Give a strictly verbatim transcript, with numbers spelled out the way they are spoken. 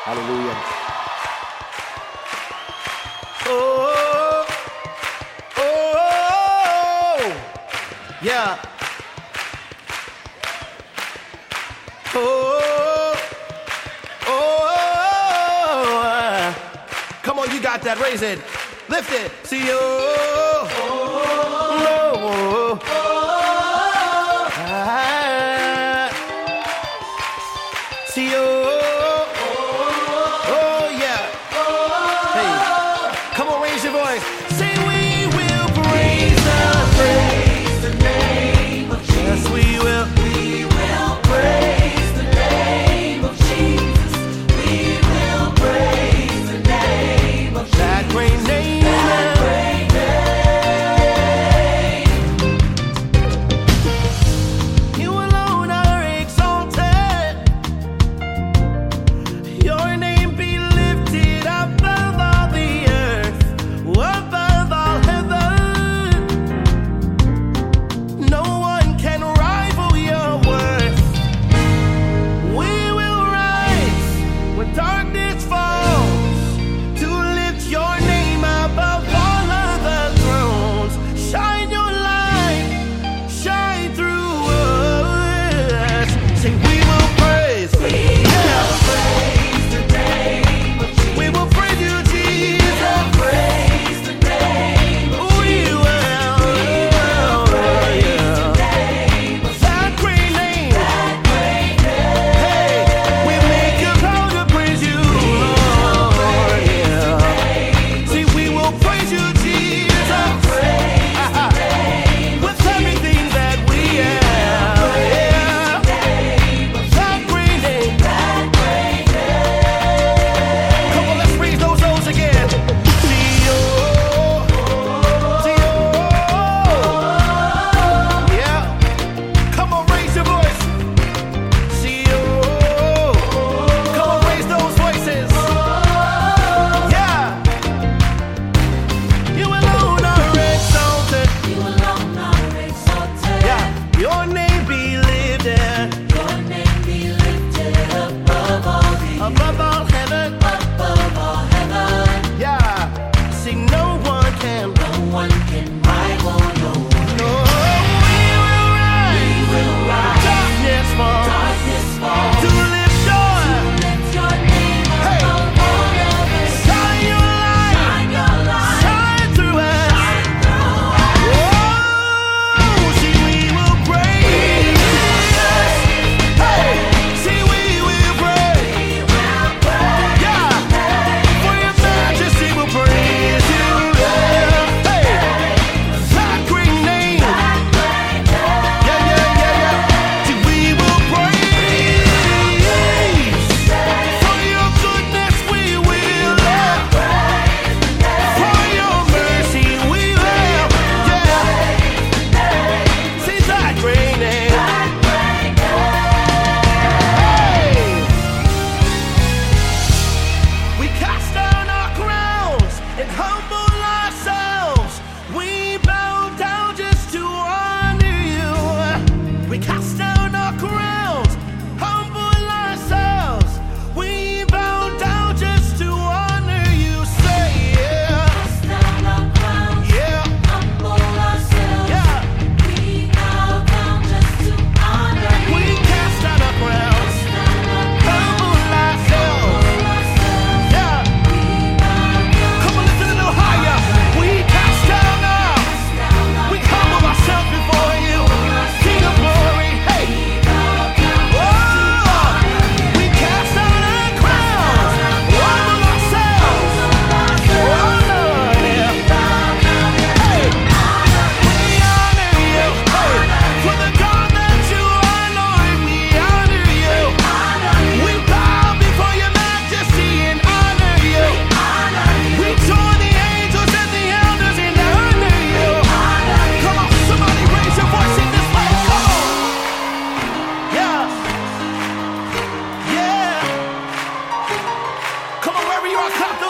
Hallelujah. Oh, oh, yeah. Oh, oh, come on, you got that. Raise it, lift it. See you. Oh, oh, oh, ah, see you. Oh, yeah. Hey, come on, raise your voice. Say we will praise the praise the name of Jesus. Yes, we will. We will praise the name of Jesus. We will praise the name of Jesus. That great name. That great name. You alone are exalted. Your name be lifted above all the earth, above all heaven. No one can rival your worth. We will rise when darkness falls to lift your name above all other thrones. Shine your light, shine through us. Say we will praise. We will praise the name of Jesus. We will praise you, Jesus. Praise the name of Jesus. We will. That great name. That great name. Hey, we make a vow to praise you, Lord. Yeah. See, we will praise you, Jesus. With everything that we have. Yeah. That great name. Come on, let's raise those O's again. See, oh, see, oh, yeah. Come on, raise your voice. See, oh, come on, raise those voices. Yeah. You alone are exalted. You alone are exalted. Yeah. Your name be lifted Your name be lifted above all the above all heaven. above all heaven. Yeah. See, no one can. No one can rival your word. No, we will rise. We will rise. Darkness fall. Darkness fall. To lift your Lift your name Hey. above all others. shine your light. Shine your light. Shine through us. Shine through us. Oh, see, we will praise. Hey, see, we will praise. We will praise. Yeah, for your majesty we'll praise you. Yeah. Hey, that great name. That great name. Yeah, yeah, yeah, yeah. See, we will praise. For your goodness we will. For your mercy we will. Yeah. See that great name. Hey. We cast down our crowns and humble ourselves. We bow down just to honor you. We cast down our crowns, humble ourselves. We bow down just to honor you. Say yeah, Cast down our crowns, yeah, humble ourselves. yeah. We bow down just to honor you. We cast down our crowns, humble ourselves. Yeah. Come on, lift it a little higher. We cast down our, we humble ourselves before you, King of glory. Hey. Oh, we cast down our crowns, humble ourselves. Oh, Lord, yeah. Hey. We honor you. Hey. For the God that you are, Lord, we honor you. We bow before your majesty and honor you. We join the angels and the elders and honor you. Come on, somebody raise your voice in this place. Come on. Yeah. Yeah. Come on, wherever you are, clap those